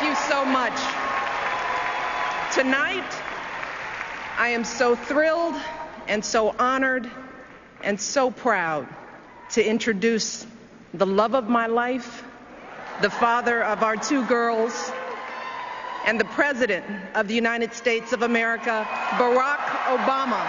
Thank you so much. Tonight, I am so thrilled and so honored and so proud to introduce the love of my life, the father of our two girls, and the President of the United States of America, Barack Obama.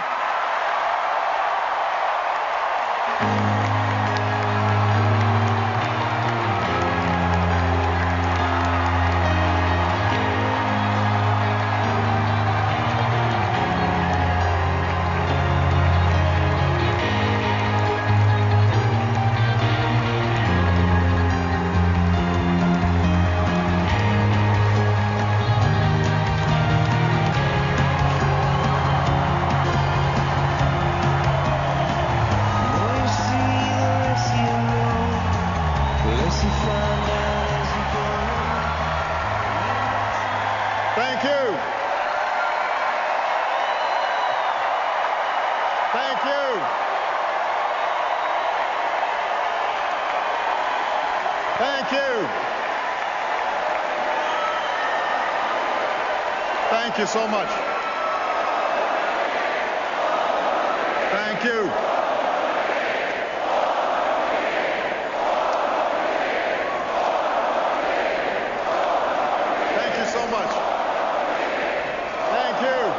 Thank you. Thank you. Thank you. Thank you so much. Thank you. Thank you so much. Thank you.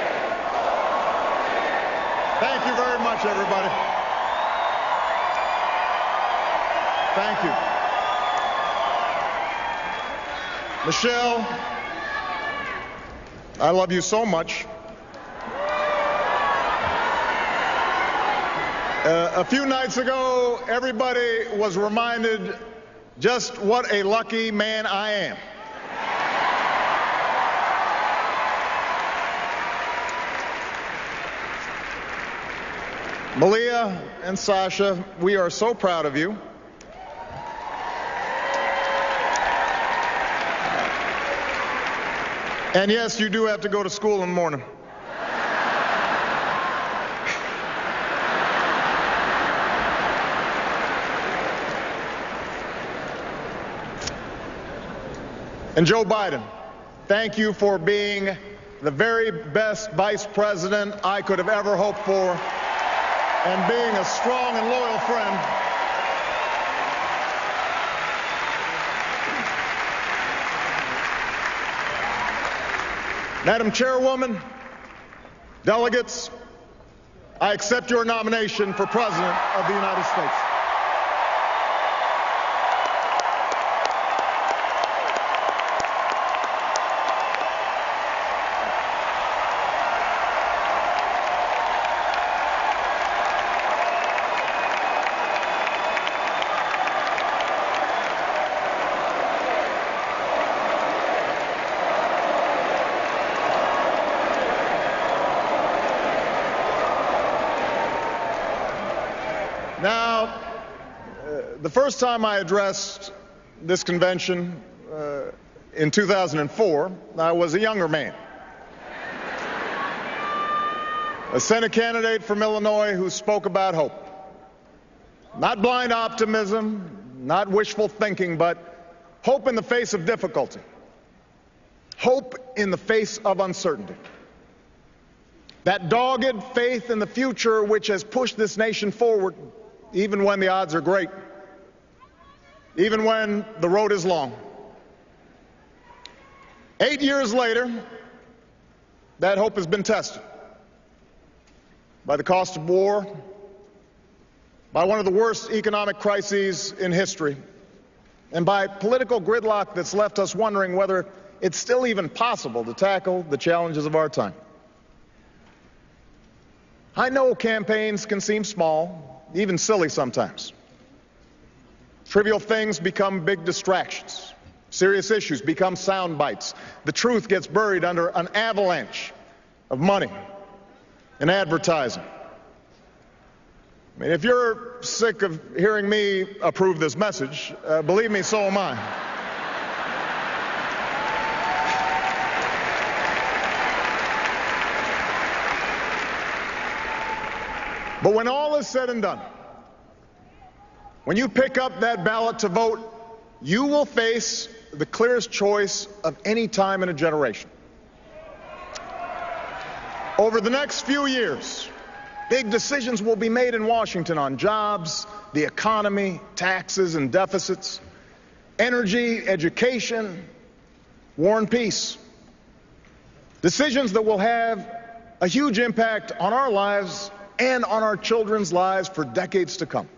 Thank you very much, everybody. Thank you. Michelle, I love you so much. A few nights ago, everybody was reminded just what a lucky man I am. Malia and Sasha, we are so proud of you. And yes, you do have to go to school in the morning. And Joe Biden, thank you for being the very best vice president I could have ever hoped for, and being a strong and loyal friend. Madam Chairwoman, delegates, I accept your nomination for President of the United States. Now, the first time I addressed this convention in 2004, I was a younger man. A Senate candidate from Illinois who spoke about hope. Not blind optimism, not wishful thinking, but hope in the face of difficulty. Hope in the face of uncertainty. That dogged faith in the future which has pushed this nation forward even when the odds are great, even when the road is long. 8 years later, that hope has been tested by the cost of war, by one of the worst economic crises in history, and by political gridlock that's left us wondering whether it's still even possible to tackle the challenges of our time. I know campaigns can seem small, even silly sometimes. Trivial things become big distractions. Serious issues become sound bites. The truth gets buried under an avalanche of money and advertising. I mean, if you're sick of hearing me approve this message, believe me, so am I. But when all is said and done, when you pick up that ballot to vote, you will face the clearest choice of any time in a generation. Over the next few years, big decisions will be made in Washington on jobs, the economy, taxes and deficits, energy, education, war and peace. Decisions that will have a huge impact on our lives and on our children's lives for decades to come.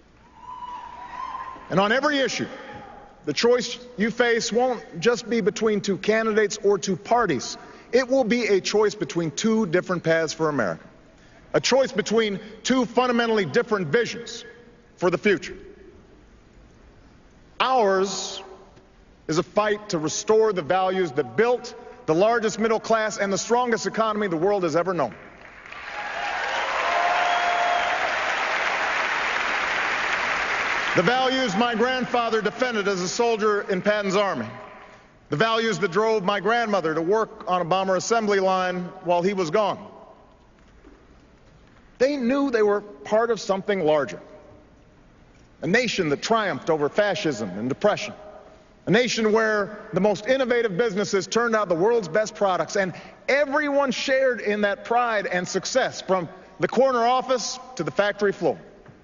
And on every issue, the choice you face won't just be between two candidates or two parties. It will be a choice between two different paths for America. A choice between two fundamentally different visions for the future. Ours is a fight to restore the values that built the largest middle class and the strongest economy the world has ever known. The values my grandfather defended as a soldier in Patton's army. The values that drove my grandmother to work on a bomber assembly line while he was gone. They knew they were part of something larger. A nation that triumphed over fascism and depression. A nation where the most innovative businesses turned out the world's best products, and everyone shared in that pride and success, from the corner office to the factory floor.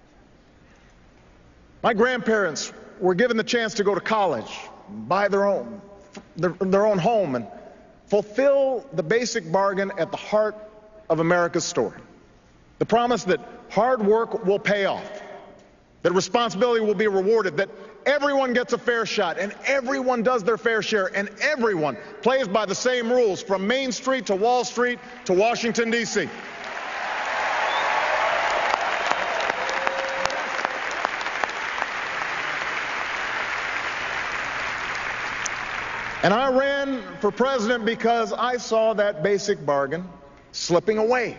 My grandparents were given the chance to go to college, buy their own home, and fulfill the basic bargain at the heart of America's story. The promise that hard work will pay off, that responsibility will be rewarded, that everyone gets a fair shot, and everyone does their fair share, and everyone plays by the same rules, from Main Street to Wall Street to Washington, D.C. And I ran for president because I saw that basic bargain slipping away.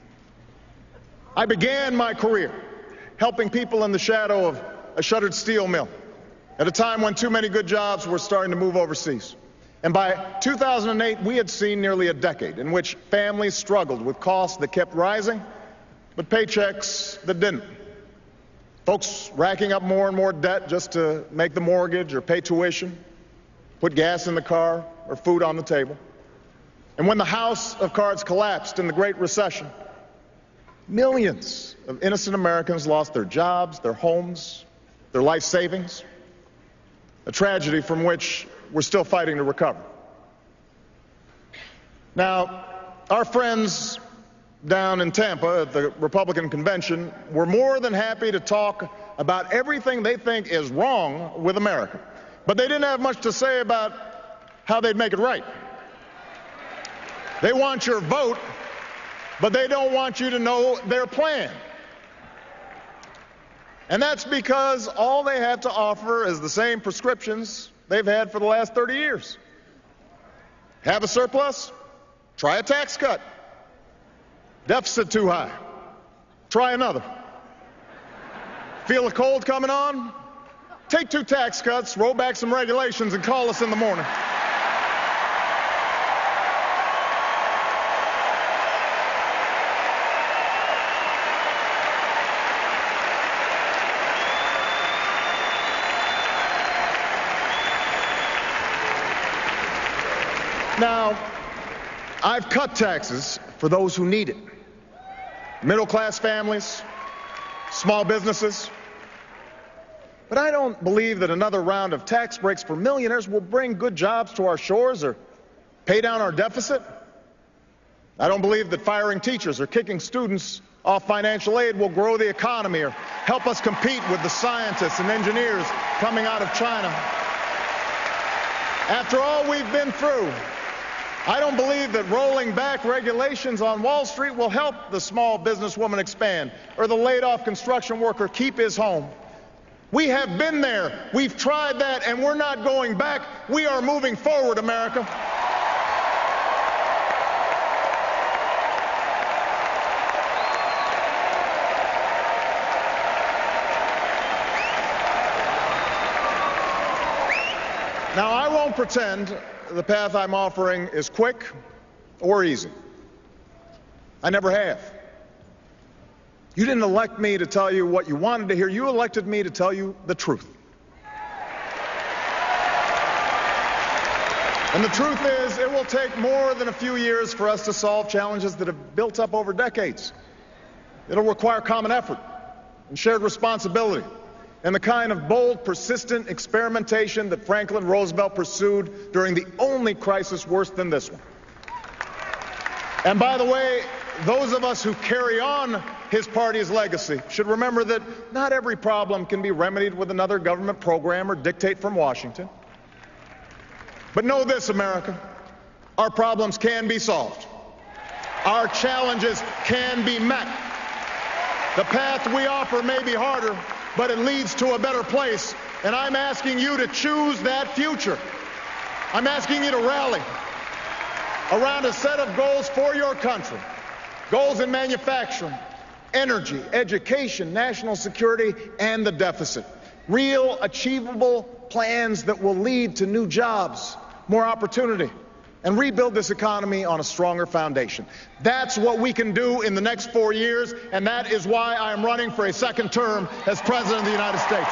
I began my career helping people in the shadow of a shuttered steel mill at a time when too many good jobs were starting to move overseas. And by 2008, we had seen nearly a decade in which families struggled with costs that kept rising, but paychecks that didn't. Folks racking up more and more debt just to make the mortgage or pay tuition, put gas in the car or food on the table. And when the house of cards collapsed in the Great Recession, millions of innocent Americans lost their jobs, their homes, their life savings, a tragedy from which we're still fighting to recover. Now, our friends down in Tampa at the Republican convention were more than happy to talk about everything they think is wrong with America, but they didn't have much to say about how they'd make it right. They want your vote, but they don't want you to know their plan. And that's because all they have to offer is the same prescriptions they've had for the last 30 years. Have a surplus? Try a tax cut. Deficit too high? Try another. Feel a cold coming on? Take 2 tax cuts, roll back some regulations, and call us in the morning. Now, I've cut taxes for those who need it. Middle-class families, small businesses. But I don't believe that another round of tax breaks for millionaires will bring good jobs to our shores or pay down our deficit. I don't believe that firing teachers or kicking students off financial aid will grow the economy or help us compete with the scientists and engineers coming out of China. After all we've been through, I don't believe that rolling back regulations on Wall Street will help the small businesswoman expand or the laid-off construction worker keep his home. We have been there. We've tried that, and we're not going back. We are moving forward, America. Now, I won't pretend the path I'm offering is quick or easy. I never have. You didn't elect me to tell you what you wanted to hear. You elected me to tell you the truth. And the truth is, it will take more than a few years for us to solve challenges that have built up over decades. It'll require common effort and shared responsibility, and the kind of bold, persistent experimentation that Franklin Roosevelt pursued during the only crisis worse than this one. And by the way, those of us who carry on his party's legacy should remember that not every problem can be remedied with another government program or dictate from Washington. But know this, America, our problems can be solved. Our challenges can be met. The path we offer may be harder, but it leads to a better place. And I'm asking you to choose that future. I'm asking you to rally around a set of goals for your country. Goals in manufacturing, energy, education, national security, and the deficit. Real, achievable plans that will lead to new jobs, more opportunity, and rebuild this economy on a stronger foundation. That's what we can do in the next 4 years, and that is why I am running for a second term as President of the United States.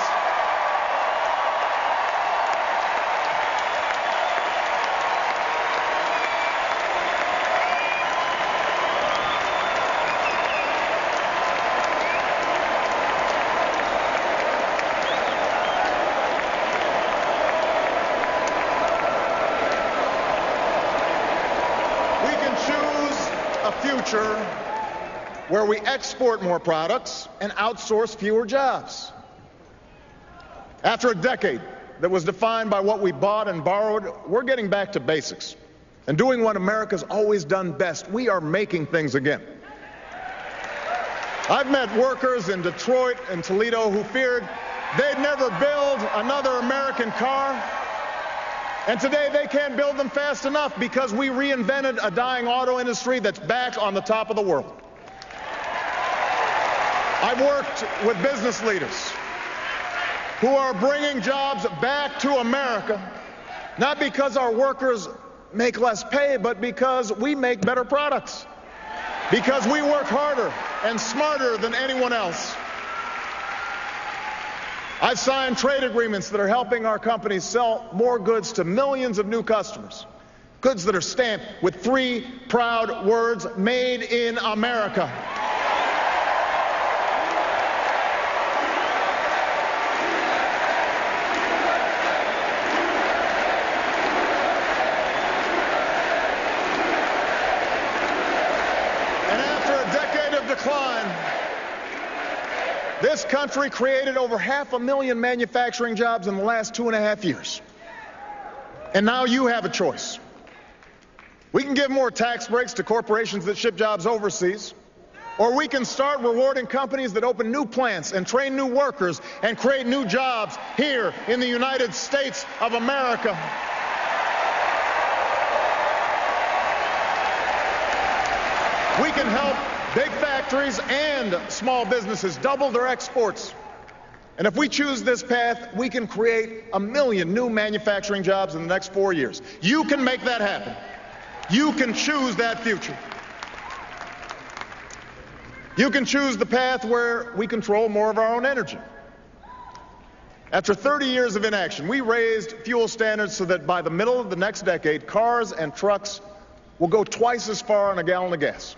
Where we export more products and outsource fewer jobs. After a decade that was defined by what we bought and borrowed, we're getting back to basics and doing what America's always done best. We are making things again. I've met workers in Detroit and Toledo who feared they'd never build another American car. And today they can't build them fast enough because we reinvented a dying auto industry that's back on the top of the world. I've worked with business leaders who are bringing jobs back to America, not because our workers make less pay, but because we make better products, because we work harder and smarter than anyone else. I've signed trade agreements that are helping our companies sell more goods to millions of new customers, goods that are stamped with 3 proud words, made in America. This country created over 500,000 manufacturing jobs in the last 2.5 years. And now you have a choice. We can give more tax breaks to corporations that ship jobs overseas, or we can start rewarding companies that open new plants and train new workers and create new jobs here in the United States of America. We can help big factories and small businesses double their exports. And if we choose this path, we can create 1 million new manufacturing jobs in the next 4 years. You can make that happen. You can choose that future. You can choose the path where we control more of our own energy. After 30 years of inaction, we raised fuel standards so that by the middle of the next decade, cars and trucks will go twice as far on a gallon of gas.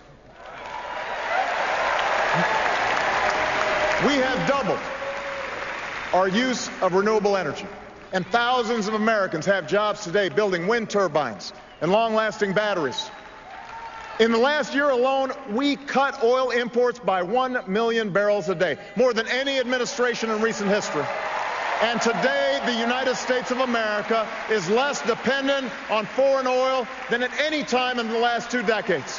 We have doubled our use of renewable energy, and thousands of Americans have jobs today building wind turbines and long-lasting batteries. In the last year alone, we cut oil imports by 1 million barrels a day, more than any administration in recent history. And today, the United States of America is less dependent on foreign oil than at any time in the last 2 decades.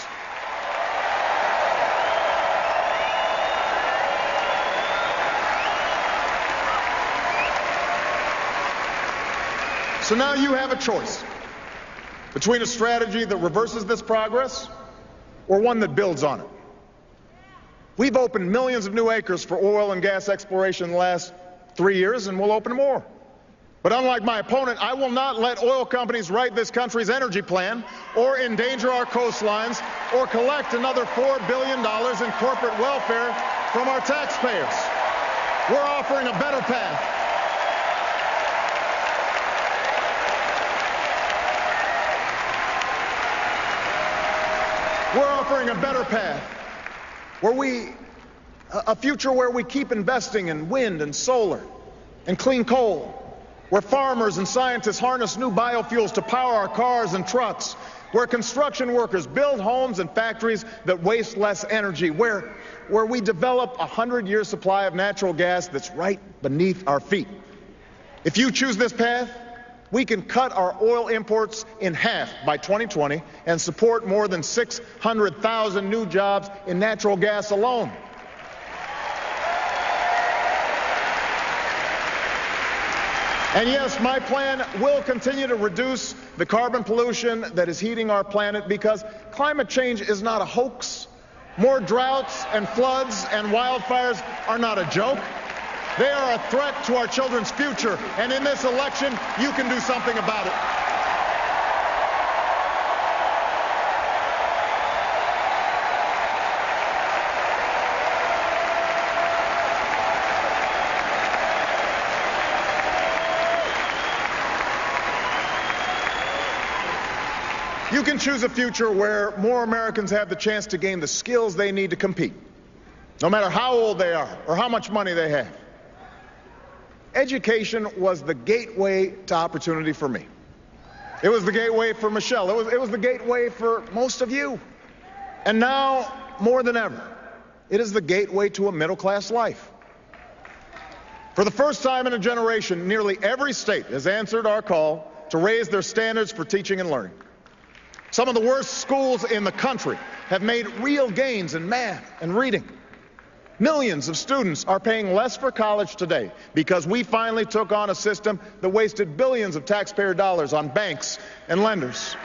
So now you have a choice between a strategy that reverses this progress or one that builds on it. We've opened millions of new acres for oil and gas exploration in the last 3 years, and we'll open more. But unlike my opponent, I will not let oil companies write this country's energy plan or endanger our coastlines or collect another $4 billion in corporate welfare from our taxpayers. We're offering a better path. offering a better path, a future where we keep investing in wind and solar and clean coal, where farmers and scientists harness new biofuels to power our cars and trucks, where construction workers build homes and factories that waste less energy, where we develop a 100-year supply of natural gas that's right beneath our feet. If you choose this path, we can cut our oil imports in half by 2020 and support more than 600,000 new jobs in natural gas alone. And yes, my plan will continue to reduce the carbon pollution that is heating our planet, because climate change is not a hoax. More droughts and floods and wildfires are not a joke. They are a threat to our children's future, and in this election, you can do something about it. You can choose a future where more Americans have the chance to gain the skills they need to compete, no matter how old they are or how much money they have. Education was the gateway to opportunity for me. It was the gateway for Michelle. It was the gateway for most of you. And now, more than ever, it is the gateway to a middle-class life. For the first time in a generation, nearly every state has answered our call to raise their standards for teaching and learning. Some of the worst schools in the country have made real gains in math and reading. Millions of students are paying less for college today because we finally took on a system that wasted billions of taxpayer dollars on banks and lenders.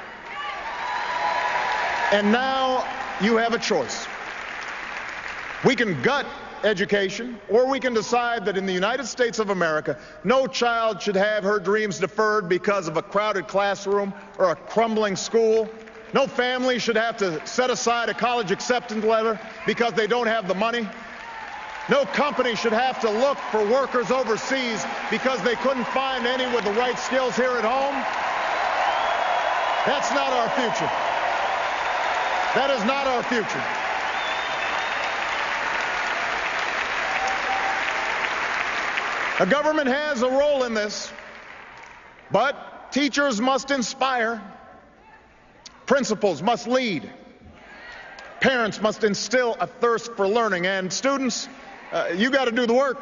And now you have a choice. We can gut education, or we can decide that in the United States of America, no child should have her dreams deferred because of a crowded classroom or a crumbling school. No family should have to set aside a college acceptance letter because they don't have the money. No company should have to look for workers overseas because they couldn't find any with the right skills here at home. That's not our future. That is not our future. The government has a role in this, but teachers must inspire, principals must lead, parents must instill a thirst for learning, and students, you got to do the work.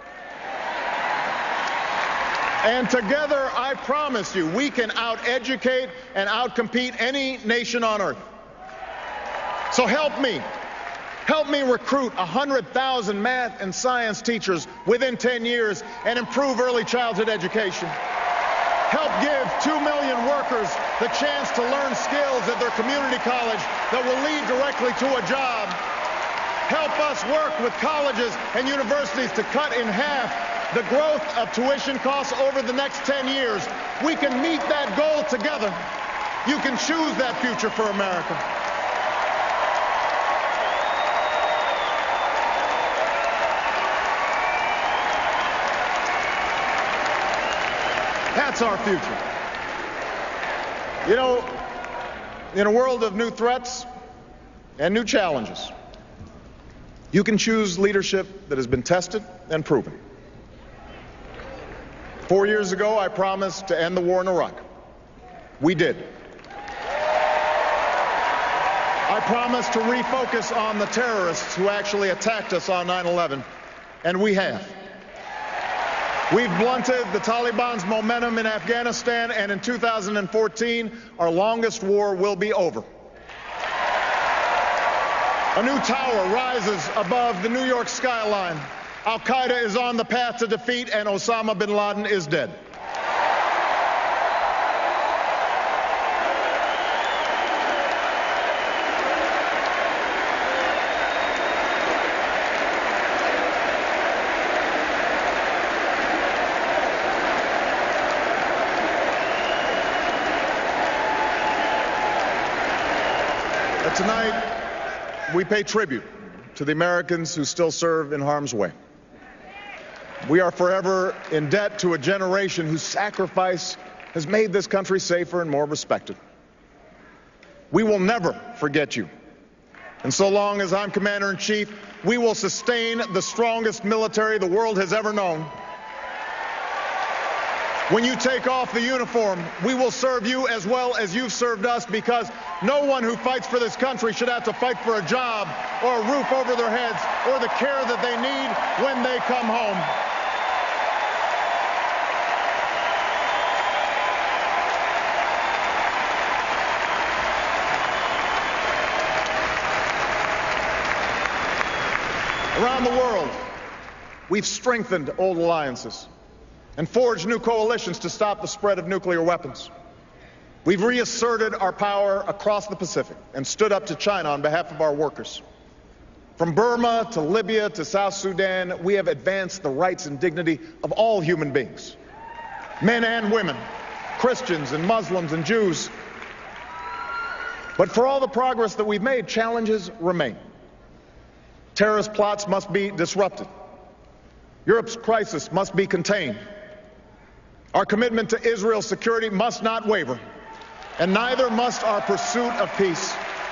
And together, I promise you, we can out-educate and out-compete any nation on earth. So help me recruit 100,000 math and science teachers within 10 years and improve early childhood education. Help give 2 million workers the chance to learn skills at their community college that will lead directly to a job. Help us work with colleges and universities to cut in half the growth of tuition costs over the next 10 years. We can meet that goal together. You can choose that future for America. That's our future. You know, in a world of new threats and new challenges, you can choose leadership that has been tested and proven. 4 years ago, I promised to end the war in Iraq. We did. I promised to refocus on the terrorists who actually attacked us on 9/11, and we have. We've blunted the Taliban's momentum in Afghanistan, and in 2014, our longest war will be over. A new tower rises above the New York skyline. Al-Qaeda is on the path to defeat, and Osama bin Laden is dead. But tonight, we pay tribute to the Americans who still serve in harm's way. We are forever in debt to a generation whose sacrifice has made this country safer and more respected. We will never forget you, And so long as I'm Commander-in-Chief, we will sustain the strongest military the world has ever known. When you take off the uniform, we will serve you as well as you've served us, because no one who fights for this country should have to fight for a job or a roof over their heads or the care that they need when they come home. Around the world, we've strengthened old alliances and forged new coalitions to stop the spread of nuclear weapons. We've reasserted our power across the Pacific and stood up to China on behalf of our workers. From Burma to Libya to South Sudan, we have advanced the rights and dignity of all human beings, men and women, Christians and Muslims and Jews. But for all the progress that we've made, challenges remain. Terrorist plots must be disrupted. Europe's crisis must be contained. Our commitment to Israel's security must not waver, and neither must our pursuit of peace.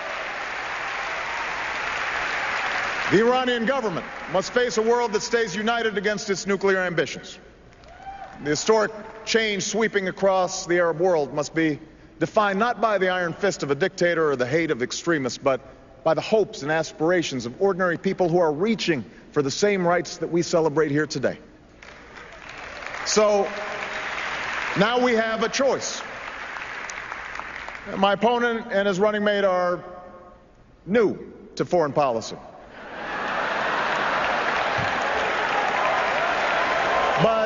The Iranian government must face a world that stays united against its nuclear ambitions. The historic change sweeping across the Arab world must be defined not by the iron fist of a dictator or the hate of extremists, but by the hopes and aspirations of ordinary people who are reaching for the same rights that we celebrate here today. So now we have a choice. My opponent and his running mate are new to foreign policy. But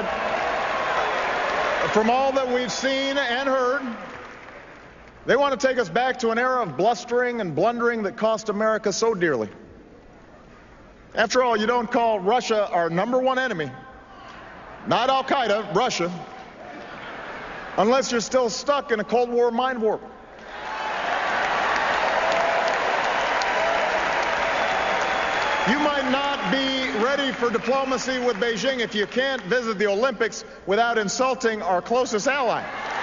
from all that we've seen and heard, they want to take us back to an era of blustering and blundering that cost America so dearly. After all, you don't call Russia our #1 enemy, not Al-Qaeda, Russia, unless you're still stuck in a Cold War mind warp. You might not be ready for diplomacy with Beijing if you can't visit the Olympics without insulting our closest ally.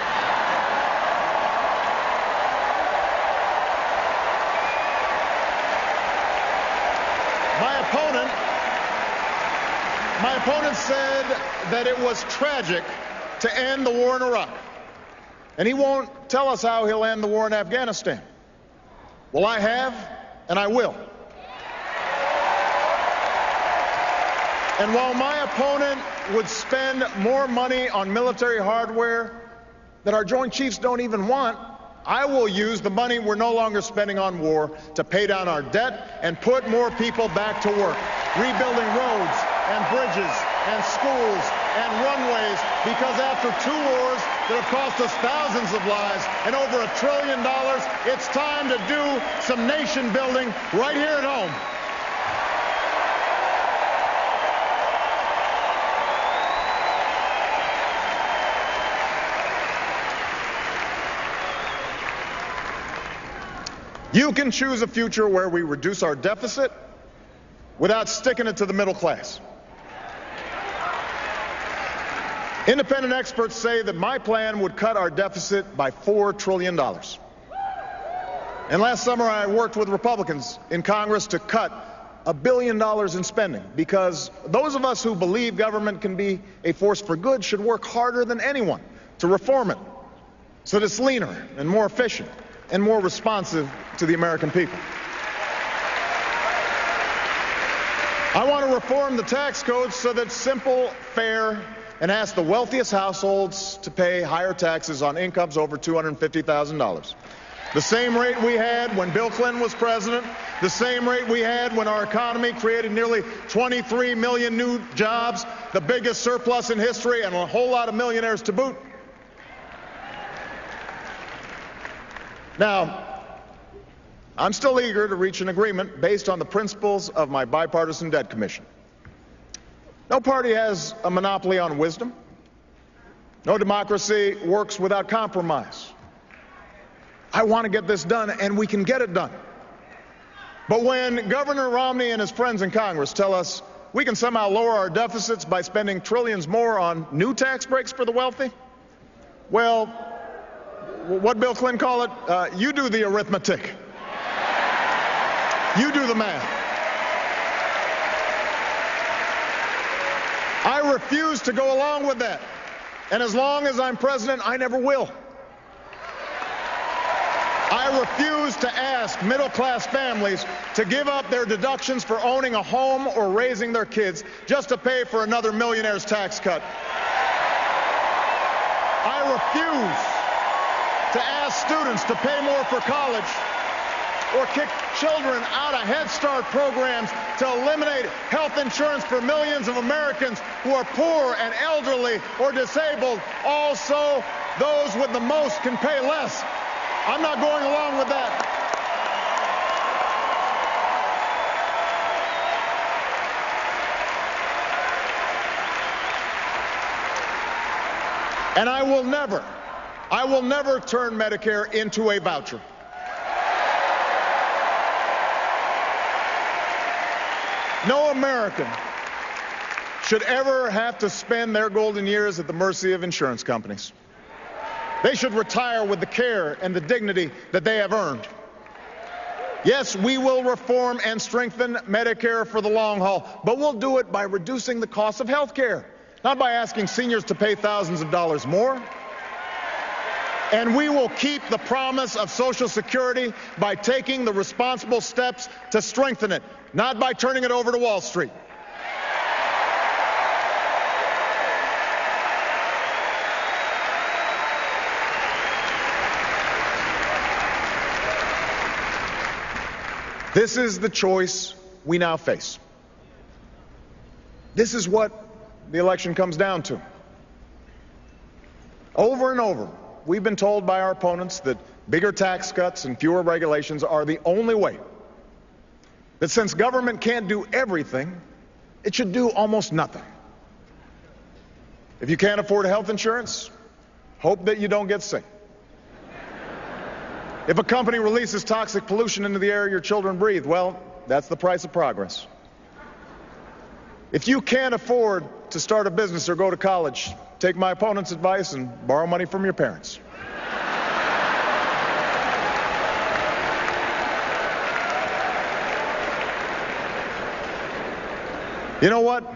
My opponent said that it was tragic to end the war in Iraq, and he won't tell us how he'll end the war in Afghanistan. Well, I have, and I will. And while my opponent would spend more money on military hardware that our Joint Chiefs don't even want, I will use the money we're no longer spending on war to pay down our debt and put more people back to work, rebuilding roads and bridges and schools and runways, because after 2 wars that have cost us thousands of lives and over $1 trillion, it's time to do some nation building right here at home. You can choose a future where we reduce our deficit without sticking it to the middle class. Independent experts say that my plan would cut our deficit by $4 trillion. And last summer I worked with Republicans in Congress to cut $1 billion in spending, because those of us who believe government can be a force for good should work harder than anyone to reform it so that it's leaner and more efficient and more responsive to the American people. I want to reform the tax code so that it's simple, fair, and ask the wealthiest households to pay higher taxes on incomes over $250,000. The same rate we had when Bill Clinton was president, the same rate we had when our economy created nearly 23 million new jobs, the biggest surplus in history, and a whole lot of millionaires to boot. Now, I'm still eager to reach an agreement based on the principles of my bipartisan debt commission. No party has a monopoly on wisdom. No democracy works without compromise. I want to get this done, and we can get it done. But when Governor Romney and his friends in Congress tell us we can somehow lower our deficits by spending trillions more on new tax breaks for the wealthy, well, what Bill Clinton call it, you do the arithmetic. You do the math. I refuse to go along with that. And as long as I'm president, I never will. I refuse to ask middle-class families to give up their deductions for owning a home or raising their kids just to pay for another millionaire's tax cut. I refuse to ask students to pay more for college or kick children out of Head Start programs to eliminate health insurance for millions of Americans who are poor and elderly or disabled. Also, those with the most can pay less. I'm not going along with that. And I will never turn Medicare into a voucher. No American should ever have to spend their golden years at the mercy of insurance companies. They should retire with the care and the dignity that they have earned. Yes, we will reform and strengthen Medicare for the long haul, but we'll do it by reducing the cost of health care, not by asking seniors to pay thousands of dollars more. And we will keep the promise of Social Security by taking the responsible steps to strengthen it, not by turning it over to Wall Street. This is the choice we now face. This is what the election comes down to. Over and over, we've been told by our opponents that bigger tax cuts and fewer regulations are the only way. That since government can't do everything, it should do almost nothing. If you can't afford health insurance, hope that you don't get sick. If a company releases toxic pollution into the air your children breathe, well, that's the price of progress. If you can't afford to start a business or go to college, take my opponent's advice and borrow money from your parents. You know what?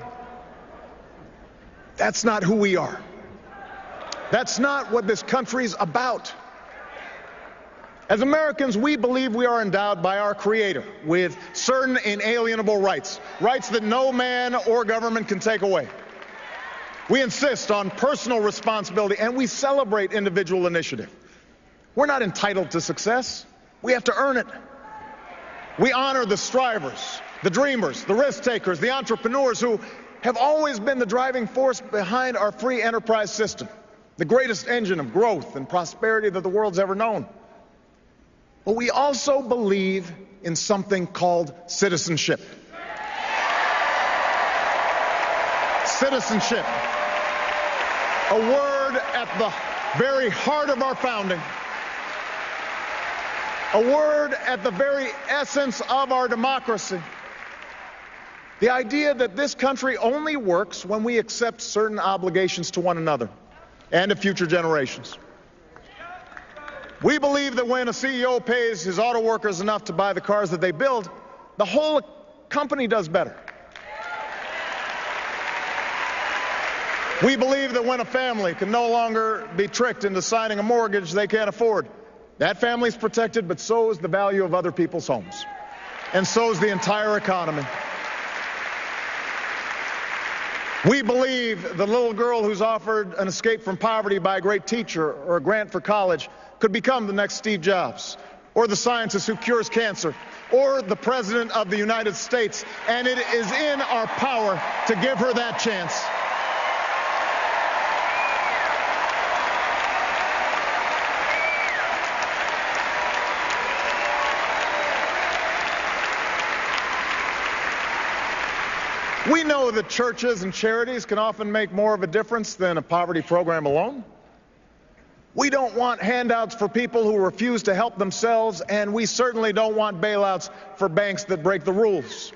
That's not who we are. That's not what this country's about. As Americans, we believe we are endowed by our Creator with certain inalienable rights, rights that no man or government can take away. We insist on personal responsibility, and we celebrate individual initiative. We're not entitled to success. We have to earn it. We honor the strivers, the dreamers, the risk takers, the entrepreneurs who have always been the driving force behind our free enterprise system, the greatest engine of growth and prosperity that the world's ever known. But we also believe in something called citizenship. Citizenship, a word at the very heart of our founding, a word at the very essence of our democracy. The idea that this country only works when we accept certain obligations to one another and to future generations. We believe that when a CEO pays his auto workers enough to buy the cars that they build, the whole company does better. We believe that when a family can no longer be tricked into signing a mortgage they can't afford, that family's protected, but so is the value of other people's homes. And so is the entire economy. We believe the little girl who's offered an escape from poverty by a great teacher or a grant for college could become the next Steve Jobs, or the scientist who cures cancer, or the President of the United States, and it is in our power to give her that chance. We know that churches and charities can often make more of a difference than a poverty program alone. We don't want handouts for people who refuse to help themselves, and we certainly don't want bailouts for banks that break the rules.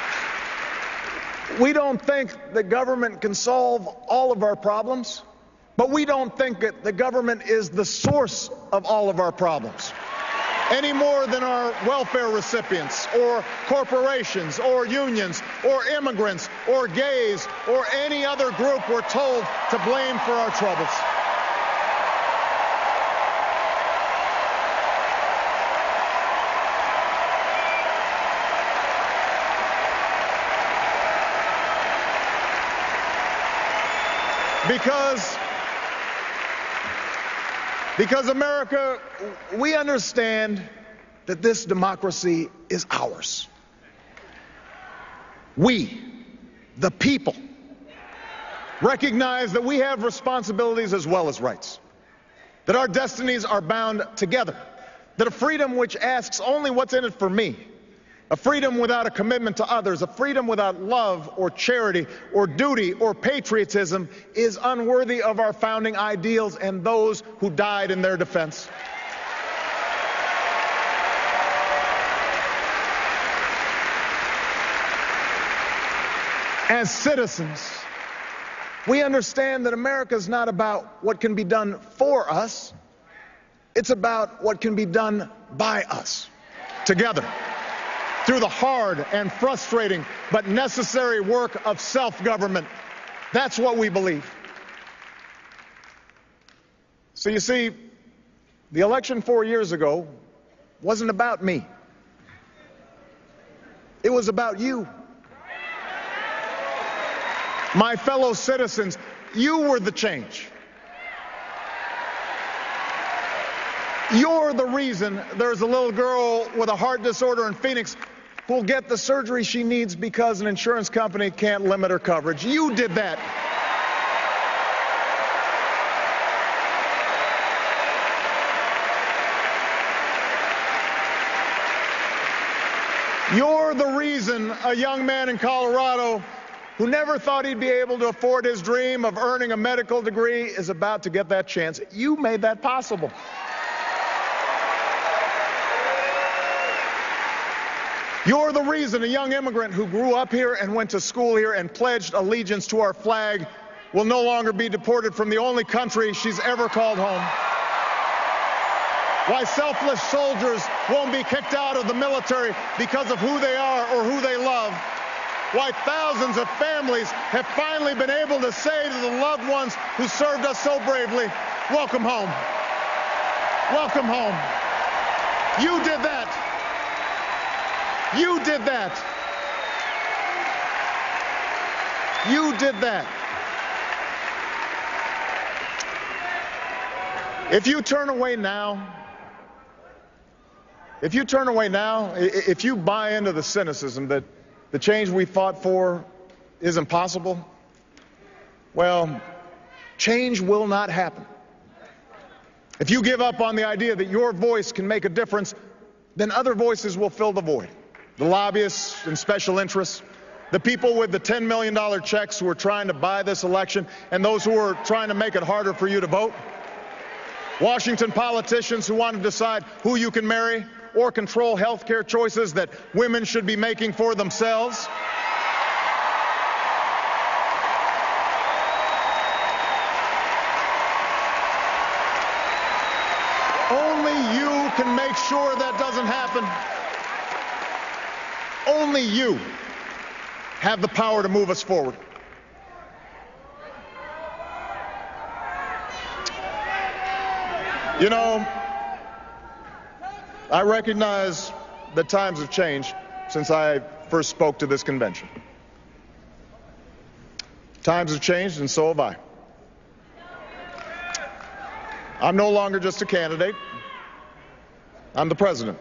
We don't think that government can solve all of our problems, But we don't think that the government is the source of all of our problems, any more than our welfare recipients or corporations or unions or immigrants or gays or any other group we're told to blame for our troubles. Because America, we understand that this democracy is ours. We, the people, recognize that we have responsibilities as well as rights, that our destinies are bound together, that a freedom which asks only what's in it for me, a freedom without a commitment to others, a freedom without love or charity or duty or patriotism is unworthy of our founding ideals and those who died in their defense. As citizens, we understand that America is not about what can be done for us. It's about what can be done by us, together, through the hard and frustrating but necessary work of self-government. That's what we believe. So you see, the election 4 years ago wasn't about me. It was about you. My fellow citizens, you were the change. You're the reason there's a little girl with a heart disorder in Phoenix who'll get the surgery she needs because an insurance company can't limit her coverage. You did that. You're the reason a young man in Colorado who never thought he'd be able to afford his dream of earning a medical degree is about to get that chance. You made that possible. You're the reason a young immigrant who grew up here and went to school here and pledged allegiance to our flag will no longer be deported from the only country she's ever called home. Why selfless soldiers won't be kicked out of the military because of who they are or who they love. Why thousands of families have finally been able to say to the loved ones who served us so bravely, welcome home. Welcome home. You did that. You did that. You did that. If you turn away now, if you buy into the cynicism that the change we fought for is impossible, well, change will not happen. If you give up on the idea that your voice can make a difference, then other voices will fill the void. The lobbyists and special interests, the people with the $10 million checks who are trying to buy this election, and those who are trying to make it harder for you to vote. Washington politicians who want to decide who you can marry or control health care choices that women should be making for themselves. Only you can make sure that doesn't happen. Only you have the power to move us forward. You know, I recognize that times have changed since I first spoke to this convention. Times have changed, and so have I. I'm no longer just a candidate. I'm the president.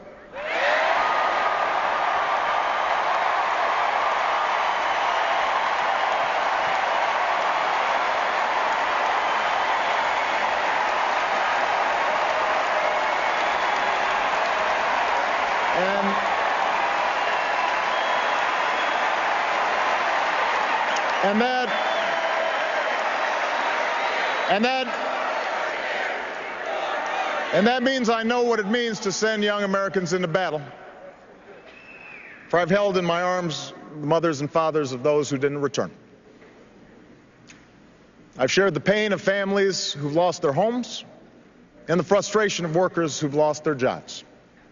And that means I know what it means to send young Americans into battle. For I've held in my arms the mothers and fathers of those who didn't return. I've shared the pain of families who've lost their homes and the frustration of workers who've lost their jobs.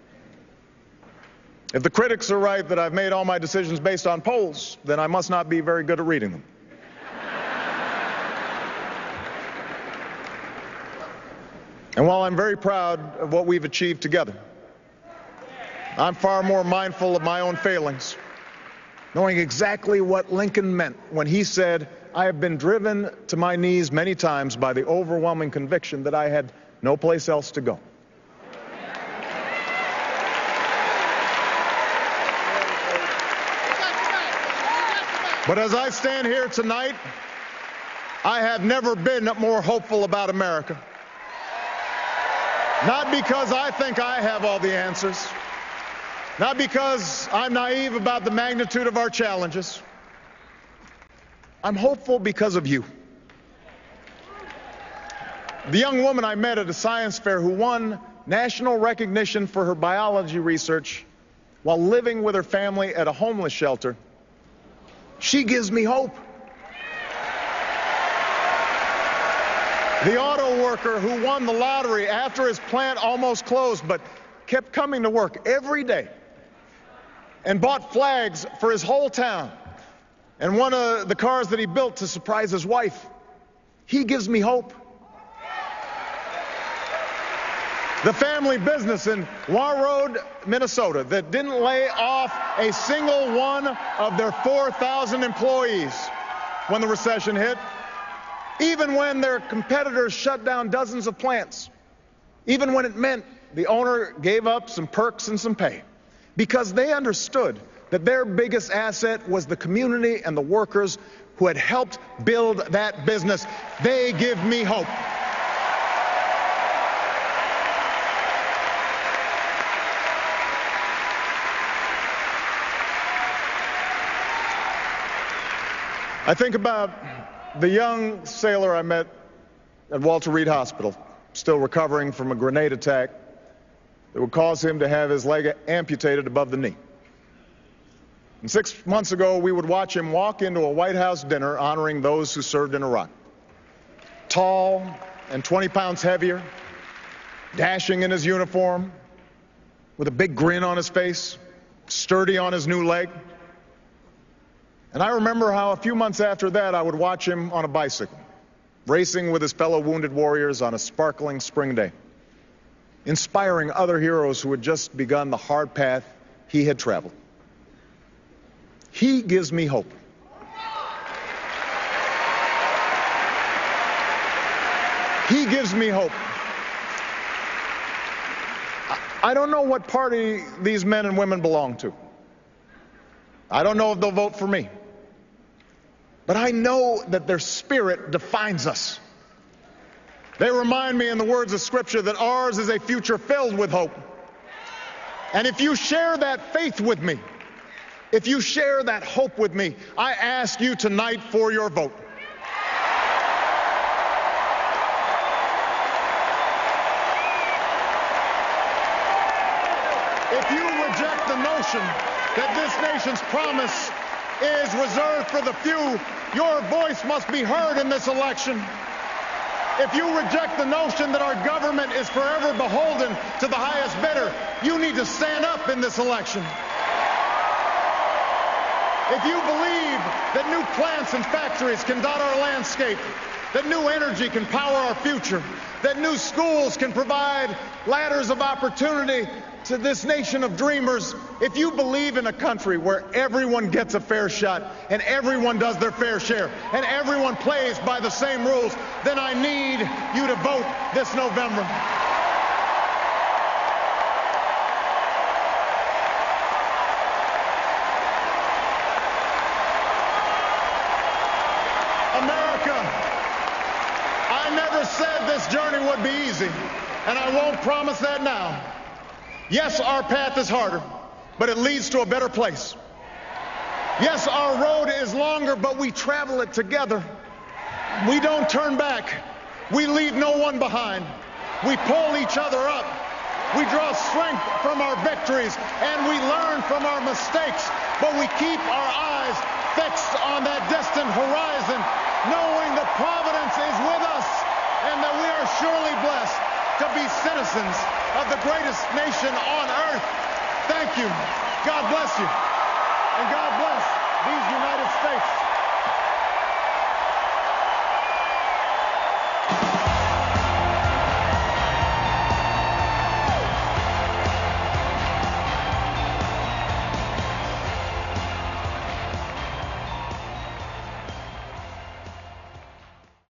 If the critics are right that I've made all my decisions based on polls, then I must not be very good at reading them. And while I'm very proud of what we've achieved together, I'm far more mindful of my own failings, knowing exactly what Lincoln meant when he said, "I have been driven to my knees many times by the overwhelming conviction that I had no place else to go." But as I stand here tonight, I have never been more hopeful about America. Not because I think I have all the answers, not because I'm naive about the magnitude of our challenges. I'm hopeful because of you. The young woman I met at a science fair who won national recognition for her biology research while living with her family at a homeless shelter, she gives me hope. The auto worker who won the lottery after his plant almost closed but kept coming to work every day and bought flags for his whole town and one of the cars that he built to surprise his wife, he gives me hope. The family business in Warroad, Minnesota, that didn't lay off a single one of their 4,000 employees when the recession hit, even when their competitors shut down dozens of plants, even when it meant the owner gave up some perks and some pay, because they understood that their biggest asset was the community and the workers who had helped build that business. They give me hope. I think about the young sailor I met at Walter Reed Hospital, still recovering from a grenade attack that would cause him to have his leg amputated above the knee. And 6 months ago, we would watch him walk into a White House dinner honoring those who served in Iraq. Tall and 20 pounds heavier, dashing in his uniform, with a big grin on his face, sturdy on his new leg. And I remember how a few months after that, I would watch him on a bicycle, racing with his fellow wounded warriors on a sparkling spring day, inspiring other heroes who had just begun the hard path he had traveled. He gives me hope. He gives me hope. I don't know what party these men and women belong to. I don't know if they'll vote for me. But I know that their spirit defines us. They remind me in the words of Scripture that ours is a future filled with hope. And if you share that faith with me, if you share that hope with me, I ask you tonight for your vote. If you reject the notion that this nation's promise is reserved for the few, your voice must be heard in this election. If you reject the notion that our government is forever beholden to the highest bidder, you need to stand up in this election. If you believe that new plants and factories can dot our landscape, that new energy can power our future, that new schools can provide ladders of opportunity to this nation of dreamers, if you believe in a country where everyone gets a fair shot and everyone does their fair share and everyone plays by the same rules, then I need you to vote this November. America, I never said this journey would be easy, and I won't promise that now. Yes, our path is harder, but it leads to a better place. Yes, our road is longer, but we travel it together. We don't turn back. We leave no one behind. We pull each other up. We draw strength from our victories, and we learn from our mistakes, but we keep our eyes fixed on that distant horizon, knowing that Providence is with us and that we are surely blessed to be citizens of the greatest nation on earth. Thank you. God bless you. And God bless